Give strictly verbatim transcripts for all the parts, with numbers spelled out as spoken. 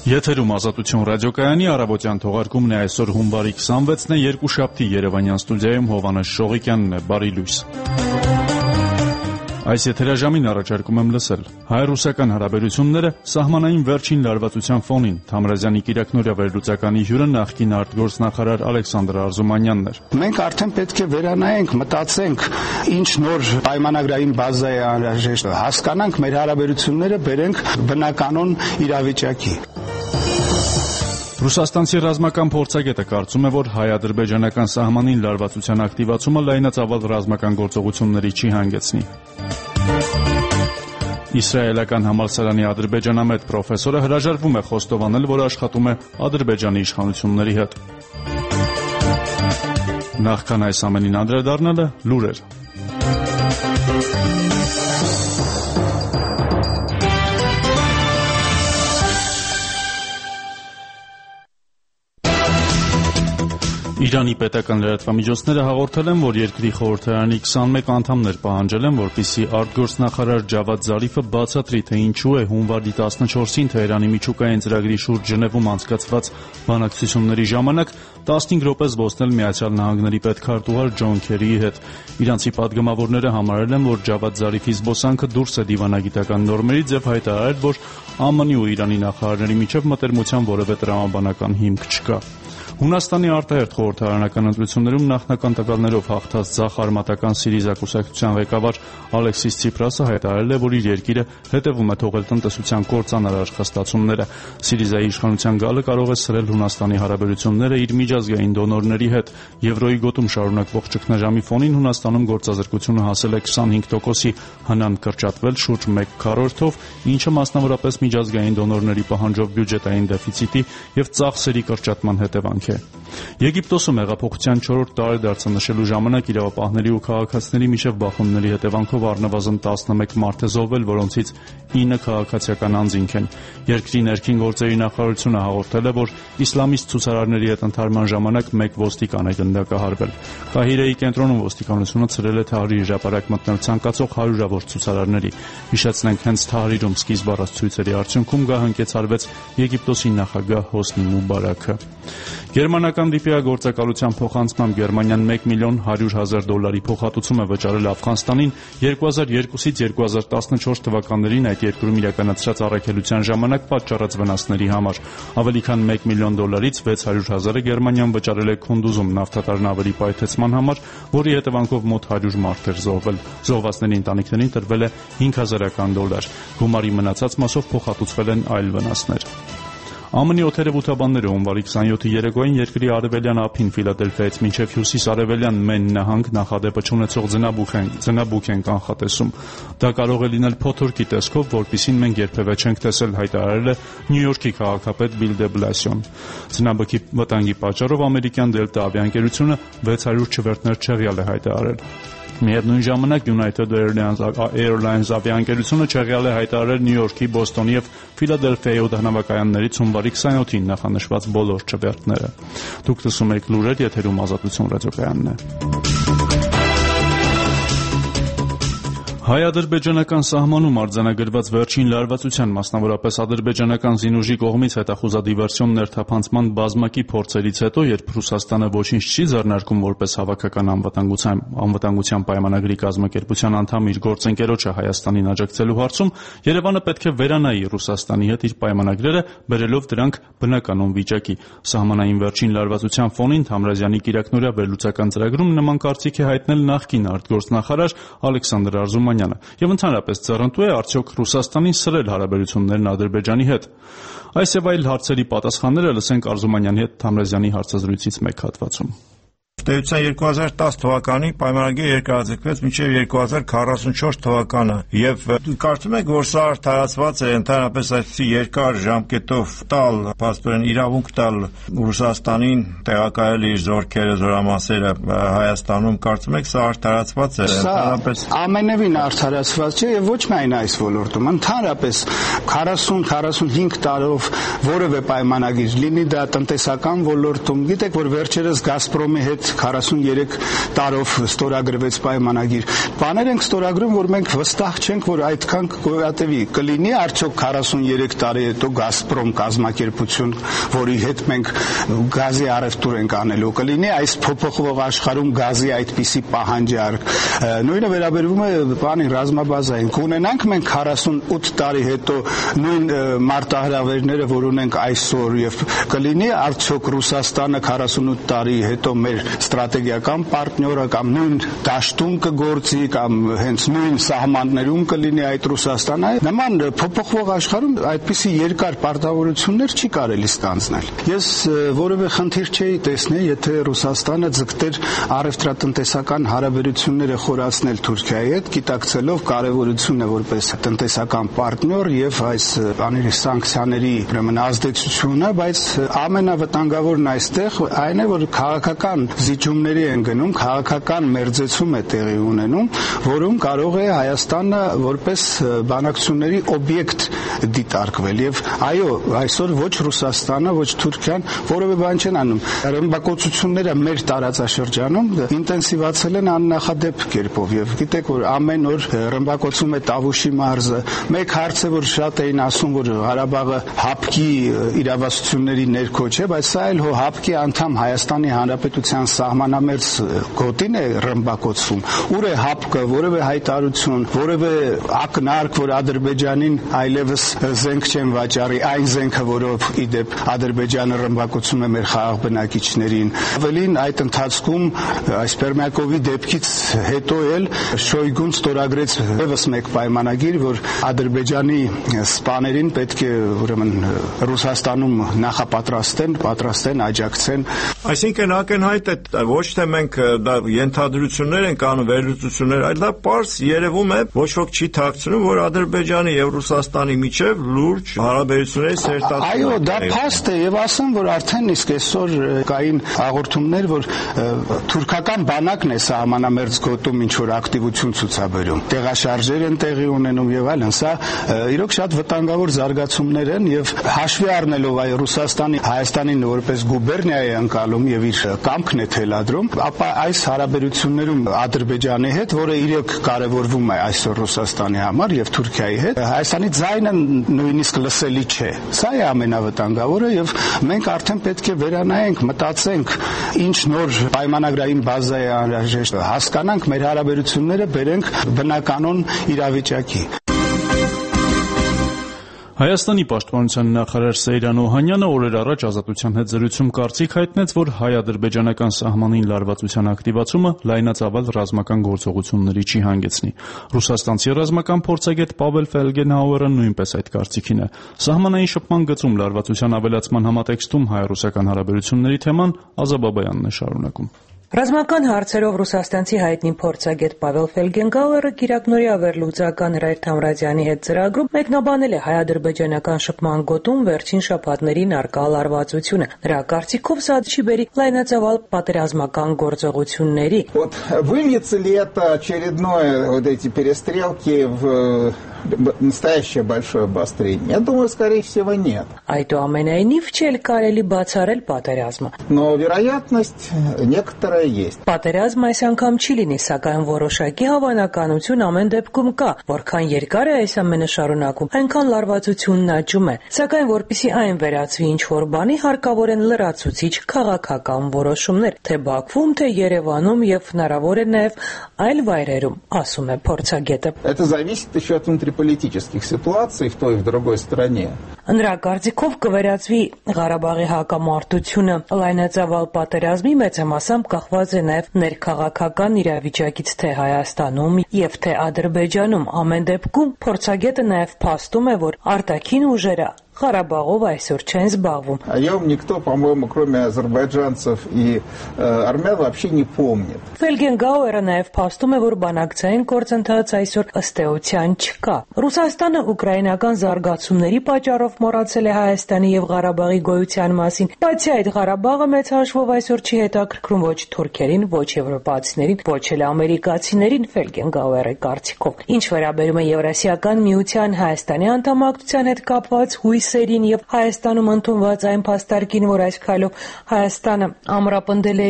Եթերում Ազատություն ռադիոկայանի առավոտյան թողարկումն է այսօր հունվարի քսանվեցն է, երկուշաբթի Երևանյան ստուդիայում Հովհաննես Շողիկյանն է, բարի լույս։ Այս եթերաժամին առաջարկում եմ լսել հայ-ռուսական հարաբերությունները սահմանային վերջին լարվածության ֆոնին։ Թամրազյանի կիրակնօրյա վերլուծականի հյուրը նախկին արտգործնախարար Ալեքսանդր Արզումանյանն էր։ Մենք արդեն պետք է վերանայենք, մտածենք, ինչ նոր պայմանագրային բազա է անհրաժեշտ, հասկանանք մեր հարաբերությունները, բերենք բնականոն իրավիճակի։ Ռուսաստանցի ռազմական փորձագետը կարծում է, որ հայ-ադրբեջանական սահմանին լարվածության ակտիվացումը լայնածավալ ռազմական գործողությունների չի հանգեցնի։ Իսրայելական համալսարանի ադրբեջանամետ պրոֆեսորը հրաժարվում է խոստովանել, որ աշխատում է Ադրբեջանի իշխանությունների հետ։ Նախքան այս ամենին անդրադառնալը լուրեր։ Իրանի պետական լրատվամիջոցները հաղորդել են, որ երկրի խորհրդարանի քսանմեկ անդամներ պահանջել են, որպեսզի արտգործնախարար Ջավադ Զարիֆը բացատրի, թե ինչու է հունվարի տասնչորսին Թեհրանի միջուկային ծրագրի շուրջ Ժնևում անցկացված բանակցությունների ժամանակ տասնհինգ րոպե զբոսնել Միացյալ Նահանգների պետքարտուղար Ջոն Քերիի հետ։ Իրանցի պատգամավորները համարել են, որ Ջավադ Զարիֆի զբոսանքը դուրս է դիվանագիտական նորմերից եւ հայտարարել, որ ԱՄՆ-ի ու Իրանի նախարարների միջև մտերմության որևէ տրամաբանական հիմք չկա։ Հունաստանի արտահերթ խորհրդարանական ընտրություններում նախնական տվյալներով հաղթած ձախ արմատական ՍԻՐԻԶԱ կուսակցության ղեկավար Ալեքսիս Ցիպրասը հայտարարել է, որ իր երկիրը հետևում է թողել տնտեսության կործանար աշխատասությունները։ ՍԻՐԻԶԱ-ի իշխանության գալը կարող է սրել Հունաստանի հարաբերությունները իր միջազգային դոնորների հետ։ Եվրոյի գոտում շարունակվող ճգնաժամի ֆոնին Հունաստանում գործազրկությունը հասել է քսանհինգ տոկոսի, հնան կրճատվել շուրջ մեկ քառորդով, ինչը մասնավորապես միջազգային դոնորների պահանջով բյուջետային դեֆիցիտի եւ ծախսերի կրճատման հետևանք է։ Եգիպտոսում հեղափոխության չորրորդ տարեդարձը նշելու ժամանակ իրավապահների ու քաղաքացիների միջև բախումների հետևանքով առնվազն տասնմեկ մարդ է զոհվել, որոնցից ինը քաղաքացիական անձինք են։ Երկրի ներքին գործերի նախարարությունը հաղորդել է, որ իսլամիստ ցուցարարների հետ ընթարման ժամանակ մեկ ոստիկան է գնդակահարվել։ Կահիրեի կենտրոնում ոստիկանությունը ցրել է Թահրիր հրապարակ մտնել ցանկացող հարյուրավոր ցուցարարների։ Հիշեցնենք, հենց Թահրիրում սկիզբ առած ցույցերի արդյունքում գահընկեցարվեց Եգիպտոսի նախագահ Հոսնի Մուբարաքը։ Գերմանական դիպիագործակալության փոխանցմամբ Գերմանիան մեկ միլիոն հարյուր հազար դոլարի փոխհատուցում է վճարել Աֆղանստանին երկու հազար երկուսից երկու հազար տասնչորս թվականներին այդ երկրում իրականացրած առաքելության ժամանակ պատճառած վնասների համար։ Ավելի քան մեկ միլիոն դոլարից վեց հարյուր հազարը Գերմանիան վճարել է Քունդուզում նավթատարն ավելի պայթեցման համար, որի հետևանքով մոտ հարյուր մարդ էր զոհվել։ Զոհվածների ընտանիքներին տրվել է հինգ հազարական դոլար։ Գումարի մնացած մասով փոխհատուցվել են այլ վնասներ։ ԱՄՆ-ի օդերևութաբանները հունվարի քսանյոթի երեկոյին երկրի արևելյան ափին Ֆիլադելֆիայից մինչև հյուսիս-արևելյան Մեն նահանգ նախադեպը չունեցող ձնաբուխ են, ձնաբուխ են կանխատեսում։ Դա կարող է լինել փոթորկի տեսքով, որպիսին մենք երբևէ չենք տեսել, հայտարարել է Նյու Յորքի քաղաքապետ Բիլ դե Բլասիոն։ Ձնաբուխի վտանգի պատճառով ամերիկյան Դելտա ավիաընկերությունը վեց հարյուր չվերթներ չեղյալ է հայտարարել։ Միևնույն ժամանակ United Airlines ավիաընկերությունը չեղյալ է հայտարարել Նյու Յորքի, Բոստոնի եւ Ֆիլադելֆիայի օդանավակայաններից հունվարի քսանյոթին նախանշված բոլոր չվերթները։ Դուք լսում եք լուրեր, եթերում Ազատություն ռադիոկայանն է։ Հայ-ադրբեջանական սահմանում արձանագրված վերջին լարվածության, մասնավորապես ադրբեջանական զինուժի կողմից հետախուզադիվերսիոն ներթափանցման բազմակի փորձերից հետո, երբ Ռուսաստանը ոչինչ չի ձեռնարկում որպես հավաքական անվտանգության անվտանգության պայմանագրի կազմակերպության անդամ իր գործընկերոջը Հայաստանին աջակցելու հարցում, Երևանը պետք է վերանայի Ռուսաստանի հետ իր պայմանագրերը, բերելով դրանք բնականոն վիճակի։ Սահմանային վերջին լարվածության ֆոնին Թամրազյանի կիրակնօրյա վերլուծական ծրագրում նման կարծիք է հայտնել նախկին արտգործնախարար Ալեքսանդր Արզումանյանը։ Եվ ընդհանրապես ձեռնտու է արդյոք Ռուսաստանին սրել հարաբերություններն Ադրբեջանի հետ։ Այս եւ այլ հարցերի պատասխանները լսենք Արզումանյանի հետ Թամրազյանի հարցազրույցից մեկ հատվածում։ Տերության երկու հազար տասը թվականի պայմանագիրը երկարաձգվեց մինչև երկու հազար քառասունչորս թվականը եւ կարծում եք, որ սա արդարացված է ընդհանրապես այսպիսի երկար ժամկետով տալ, փաստորեն իրավունք տալ Ռուսաստանին տեղակայել իր զորքերը, զորամասերը Հայաստանում, կարծում եք, սա արդարացված է ընդհանրապես։ Ամենևին արդարացված չէ եւ ոչ միայն այս ոլորտում, ընդհանրապես քառասուն քառասունհինգ տարով որևէ պայմանագիր լինի դա տնտեսական ոլորտում, գիտեք, որ վերջերս Գազպրոմի հետ քառասուններեք տարով ստորագրվեց պայմանագիր։ Բաներ ենք ստորագրում, որ մենք վստահ չենք, որ այդքան գոյատևի։ Կլինի արդյոք քառասուներեք տարի հետո Գազպրոմ կազմակերպություն, որի հետ մենք գազի առևտուր ենք անելու, կլինի այս փոփոխվող աշխարհում գազի այդպիսի պահանջարկ։ Նույնը վերաբերվում է բանի ռազմաբազային։ Կունենանք մենք քառասունութ տարի հետո նույն մարտահրավերները, որ ունենք այսօր, եւ կլինի արդյոք Ռուսաստանը քառասունութ տարի հետո մեր ստրատեգիական պարտները կամ նույն դաշտում կգործի կամ հենց նույն սահմաններում կլինի այդ Ռուսաստանը։ Նման փոփոխվող աշխարհում այդպիսի երկար պարտավորություններ չի կարելի ստանձնել։ Ես որևէ խնդիր չէի տեսնել, եթե Ռուսաստանը ձգտեր առևտրատնտեսական հարաբերությունները խորացնել Թուրքիայի հետ, գիտակցելով կարևորությունը որպես տնտեսական պարտներ եւ այս բաների սանկցիաների ուրեմն ազդեցությունը, բայց ամենավտանգավորն այստեղ այն է, որ քաղաքական զիջումների են գնում, քաղաքական մերձեցում է տեղի ունենում, որում կարող է Հայաստանը որպես բանակցությունների օբյեկտ դիտարկվել եւ այո, այսօր ոչ Ռուսաստանը, ոչ Թուրքիան որևէ բան չեն անում։ Ռմբակոծությունները մեր տարածաշրջանում ինտենսիվացել են աննախադեպ կերպով եւ գիտեք, որ ամեն օր ռմբակոծում է Տավուշի մարզը։ Մեկ հարց է, որ շատ էին ասում, որ Ղարաբաղը հապկի իրավասությունների ներքո չէ, բայց սա էլ հո հապկի անդամ Հայաստանի Հանրապետության սահմանամերձ գոտին է ռմբակոծվում։ Ուր է հապկը, որևէ հայտարարություն, որևէ ակնարկ, որ Ադրբեջանին այլևս զենք չեն վաճառի, այն զենքը, որով իդեպ Ադրբեջանը ռմբակոծում է մեր խաղաղ բնակիչներին։ Ավելին այդ ընթացքում այս Պերմյակովի դեպքից հետո էլ Շոյգուն ստորագրեց եւս մեկ պայմանագիր, որ Ադրբեջանի սպաներին պետք է ուրեմն Ռուսաստանում նախապատրաստեն, պատրաստեն, աջակցեն։ Այսինքն ակնհայտ է ոչ թե մենք դա ենթադրություններ ենք անում, վերլուծություններ, այլ դա պարզ երևում է, ոչ ոք չի թաքցնում, որ Ադրբեջանի եւ Ռուսաստանի միջև լուրջ հարաբերությունների սերտացում։ Այո, դա փաստ է եւ ասեմ, որ արդեն իսկ այսօր կային հաղորդումներ, որ թուրքական բանակն է սահմանամերձ գոտում ինչ որ ակտիվություն ցուցաբերում։ Տեղաշարժեր են տեղի ունենում եւ այլն։ Սա իրոք շատ վտանգավոր զարգացումներ են եւ հաշվի առնելով այ Ռուսաստանի Հայաստանին որպես գուբերնիա է անցալում եւ իր կամքն է թելադրում, ապա այս հարաբերություններում Ադրբեջանի հետ, որը իրոք կարևորվում է այսօր Ռուսաստանի համար եւ Թուրքիայի հետ, Հայաստանի ձայնը նույնիսկ լսելի չէ։ Սա է ամենավտանգավորը եւ մենք արդեն պետք է վերանայենք, մտածենք, ինչ նոր պայմանագրային բազա է անհրաժեշտ, հասկանանք մեր հարաբերությունները բերենք բնականon իրավիճակի։ Հայաստանի պաշտպանության նախարար Սեյրան Օհանյանը օրեր առաջ Ազատության հետ զրույցում կարծիք հայտնեց, որ հայ-ադրբեջանական սահմանին լարվածության ակտիվացումը լայնածավալ ռազմական գործողությունների չի հանգեցնի։ Ռուսաստանցի ռազմական փորձագետ Պավել Ֆելգենհաուերը նույնպես այդ կարծիքին է։ Սահմանային շփման գծում լարվածության ավելացման համատեքստում հայ-ռուսական հարաբերությունների թեման Ազաբաբայանն է շարունակում։ Ռազմական հարցերով ռուսաստանցի հայտնի փորձագետ Պավել Ֆելգենգաուերը Կիրակնորյա վերլուծական Ռայթ Համրազյանի հետ ծրագրում մեկնաբանել է հայ-ադրբեջանական շփման գոտում վերջին շաբաթներին առկա լարվածությունը։ Նրա կարծիքով սա չի բերի լայնածավալ պատերազմական գործողությունների։ Вот выльется ли это очередное вот эти перестрелки в настоящее большое обострение? Я думаю, скорее всего, нет. Այդուամենայնիվ չէ կարելի բացառել պատերազմը։ Но вероятность некоторая есть. Պատերազմ այս անգամ չի լինի, սակայն որոշակի հավանականություն ամեն դեպքում կա, որքան երկար է այս ամենը շարունակում, այնքան լարվածությունն աճում է։ Սակայն որպեսզի այն վերածվի ինչ-որ բանի, հարկավոր են լրացուցիչ քաղաքական որոշումներ, թե Բաքվում, թե Երևանում եւ հնարավոր է նաեւ այլ վայրերում, ասում է փորձագետը։ Это зависит еще от внутриполитических ситуаций в той и в другой стране. Նրա կարծիքով կվերածվի Ղարաբաղի հակամարտությունը լայնածավալ պատերազմի, մեծամասամբ կախված է նաև ներքաղաքական իրավիճակից թե Հայաստանում եւ թե Ադրբեջանում։ Ամեն դեպքում փորձագետը նաև փաստում է, որ արտաքին ուժերը Ղարաբաղով այսօր չեն զբաղվում։ О нем никто, по-моему, кроме азербайджанцев и э, армян вообще не помнит. Ֆելգենգաուերը նաև փաստում է, որ բանակցային գործընթաց այսօր ըստ էության չկա։ Ռուսաստանը ուկրաինական զարգացումների պատճառով մոռացել է Հայաստանի եւ Ղարաբաղի գոյության մասին, բացի այդ Ղարաբաղը մեծ հաշվով այսօր չի հետաքրքրում ոչ թուրքերին, ոչ եվրոպացիներին, ոչ էլ ամերիկացիներին, Ֆելգենգաուերի կարծիքով։ Ինչ վերաբերում է Եվրասիական միության Հայաստանի անդամակցության հետ կապված հույսերին եւ Հայաստանում ընդունված այն փաստարկին, որ այս քայլով Հայաստանը ամրապնդել է իր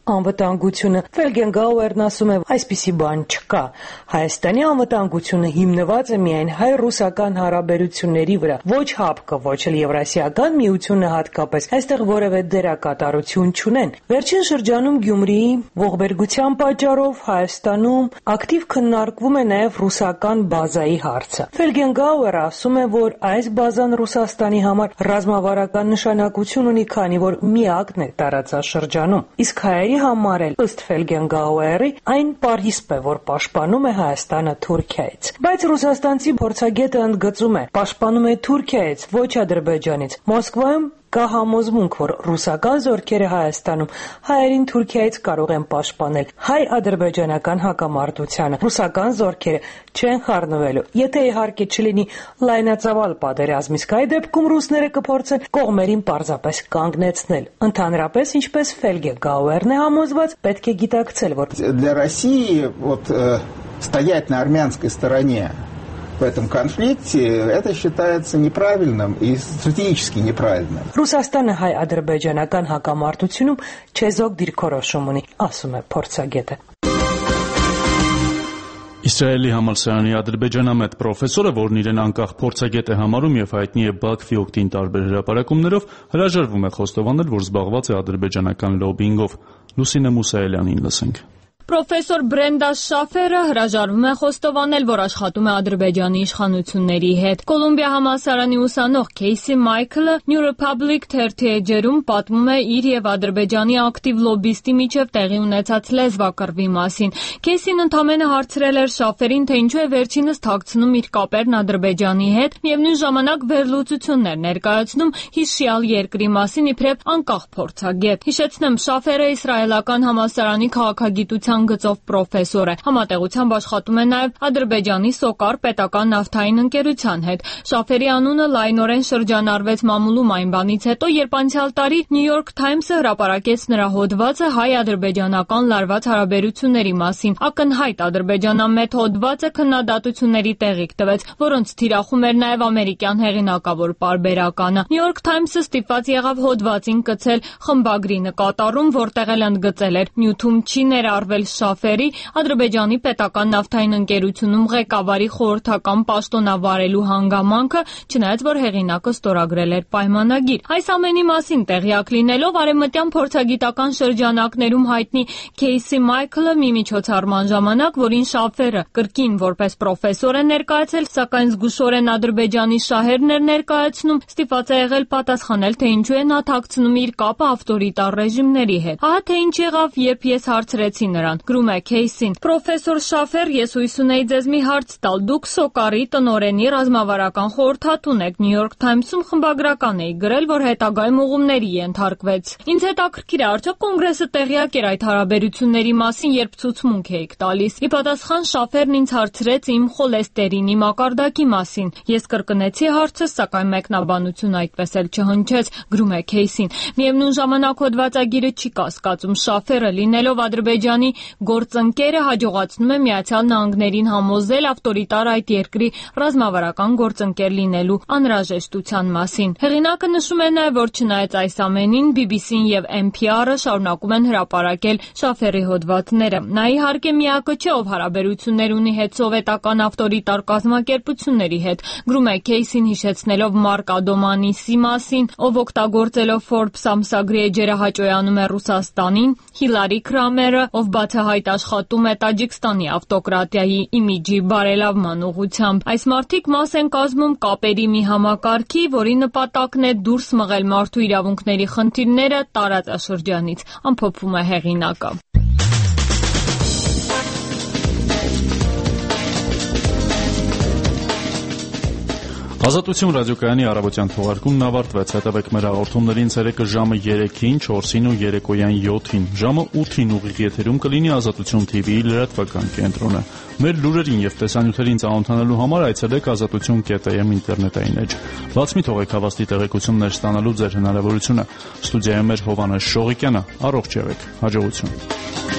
անվտանգությունը։ Ֆելգենգաուերն ասում է, այսպիսի բան չկա։ Հայաստանի անվտանգությունը հիմնված է միայն հայ-ռուսական հարաբերությունների վրա, ոչ ՀԱՊԿ-ը, ոչ էլ Եվրասիական միությունը հատկապես այստեղ որևէ դերակատարություն չունեն։ Վերջին շրջանում Գյումրիի ողբերգության պատճառով Հայաստանում ակտիվ քննարկվում է նաև ռուսական բազայի հարցը։ Ֆելգենգաուերը ասում է, որ այս բազան Ռուսաստանի համար ռազմավարական նշանակություն ունի, քանի որ միակն է տարածաշրջանում։ Իսկ հայերի համար էլ, ըստ Ֆելգենգաուերի, այն պարիսպ է, որ պաշտպանում է Հայաստանը Թուրքիայից։ Բայց ռուսաստանցի փորձագետը ընդգծում է, պաշտպանում է Թուրքիայից, ոչ Ադրբեջանից։ Մոսկվայում կա համոզմունք, որ ռուսական զորքերը Հայաստանում հայերին Թուրքիայից կարող են պաշտպանել հայ-ադրբեջանական հակամարտությանը։ Ռուսական զորքերը չեն խառնվելու, եթե իհարկե չլինի լայնածավալ պատերազմ, իսկ այդ դեպքում ռուսները կփորձեն կողմերին պարզապես կանգնեցնել։ Ընդհանրապես, ինչպես Ֆելգենգաուերն է համոզված, պետք է գիտակցել, որ для России вот стоять на армянской стороне в этом конфликте, это считается неправильным и стратегически неправильным. Ռուսաստանը հայ-ադրբեջանական հակամարտությունում չեզոք դիրքորոշում ունի, ասում է փորձագետը։ Իսրայելի համալսարանի ադրբեջանամետ պրոֆեսորը, որն իրեն անկախ փորձագետ է համարում եւ հայտնի է Բաքվի օգտին տարբեր հրապարակումներով, հրաժարվում է խոստովանել, որ զբաղված է ադրբեջանական լոբինգով։ Լուսինե Մուսայելյանին լսենք։ Պրոֆեսոր Բրենդա Շաֆերը հրաժարվում է խոստովանել, որ աշխատում է Ադրբեջանի իշխանությունների հետ։ Կոլումբիա համալսարանի ուսանող Քեյսի Մայքլը New Republic թերթի էջերում պատմում է իր եւ Ադրբեջանի ակտիվ լոբիստի միջև տեղի ունեցած լեզվակռվի մասին։ Քեյսին ընդամենը հարցրել էր Շաֆերին, թե ինչու է վերջինս թաքցնում իր կապերն Ադրբեջանի հետ, միևնույն ժամանակ վերլուծություններ ներկայացնում հիշյալ երկրի մասին իբրև անկախ փորձագետ։ Հիշեցնեմ, Շաֆերը իսրայելական համալսարանի քաղաքագիտության գծով պրոֆեսոր է։ Համատեղությամբ աշխատում է նաև Ադրբեջանի Սոկար պետական նավթային ընկերության հետ։ Շաֆերի անունը լայնորեն շրջանառվեց մամուլում այն բանից հետո, երբ անցյալ տարի New York Times-ը հրապարակեց նրա հոդվածը հայ-ադրբեջանական լարված հարաբերությունների մասին։ Ակնհայտ ադրբեջանամետ հոդվածը քննադատությունների տեղիք տվեց, որոնց թիրախում էր նաև ամերիկյան հեղինակավոր պարբերականը։ New York Times-ը ստիպված եղավ հոդվածին կցել խմբագրի նկատառում, որտեղ էլ ընդգծել էր նյութում չի ներառվել Շաֆերի Ադրբեջանի պետական նավթային ընկերությունում ղեկավարի խորհրդական պաշտոնավարելու հանգամանքը, չնայած որ հեղինակը ստորագրել էր պայմանագիր։ Այս ամենի մասին տեղյակ լինելով արևմտյան փորձագիտական շրջանակներում հայտնի Քեյսի Մայքլը մի միջոցառման ժամանակ, որին Շաֆերը կրկին որպես պրոֆեսոր է ներկայացել, սակայն զգուշորեն Ադրբեջանի շահերն էր ներկայացնում, ստիպված է եղել պատասխանել, թե ինչու է նա թաքցնում իր կապը ավտորիտար ռեժիմների հետ։ Ահա թե ինչ եղավ, երբ ես հարցրեցի նրան։ Գրում է Քեյսին. Պրոֆեսոր Շաֆեր, ես հույս ունեի ձեզ մի հարց տալ։ Դուք Սոկարի տնօրենի ռազմավարական խորհրդատուն եք։ New York Times-ում խմբագրական էի գրել, որ հետագայում ուղումների ենթարկվեց։ Ինձ հետաքրքիր է, արդյոք կոնգրեսը տեղյակ էր այդ հարաբերությունների մասին, երբ ցուցմունք էիք տալիս։ Ի պատասխան Շաֆերն ինձ հարցրեց իմ խոլեստերինի մակարդակի մասին։ Ես կրկնեցի հարցը, սակայն մեկնաբանություն այդպես էլ չհնչեց։ Գրում է Քեյսին. Միևնույն ժամանակ հոդվածագիրը չի կասկածում Շաֆերը լինելով Ադրբեջանի գործընկերը հաջողացնում է Միացյալ Նահանգներին համոզել ավտորիտար այդ երկրի ռազմավարական գործընկեր լինելու անհրաժեշտության մասին։ Հեղինակը նշում է նաև, որ չնայած այս ամենին բի բի սին եւ Էն Փի Արը շարունակում են հրապարակել Շաֆերի հոդվածները։ Նա իհարկե միակը չէ, ով հարաբերություններ ունի հետսովետական ավտորիտար կազմակերպությունների հետ։ Գրում է Քեյսին հիշեցնելով Մարկ Ադոմանիսի մասին, ով օգտագործելով Forbes ամսագրի էջերը հաճոյանում է Ռուսաստանին, Հիլարի Քրամերը, ով բացահայտ աշխատում է Տաջիկստանի ավտոկրատիայի իմիջի բարելավման ուղղությամբ։ Այս մարդիկ մաս են կազմում կապերի մի համակարգի, որի նպատակն է դուրս մղել մարդու իրավունքների խնդիրները տարածաշրջանից, ամփոփում է հեղինակը։ Ազատություն ռադիոկայանի առավոտյան թողարկումն ավարտվեց։ Հետևեք մեր հաղորդումներին ցերեկը ժամը երեքին, չորսին ու երեկոյան յոթին։ Ժամը ութին ուղիղ եթերում կլինի Ազատություն թի վիի լրատվական կենտրոնը։ Մեր լուրերին եւ տեսանյութերին ծանոթանալու համար այցելեք ազատություն կետ էմ ինտերնետային էջ։ Բաց մի թողեք հավաստի տեղեկություններ ստանալու ձեր հնարավորությունը։ Ստուդիայում էր Հովհաննես Շողիկյանը։ Առողջ եղեք։ Հաջողություն։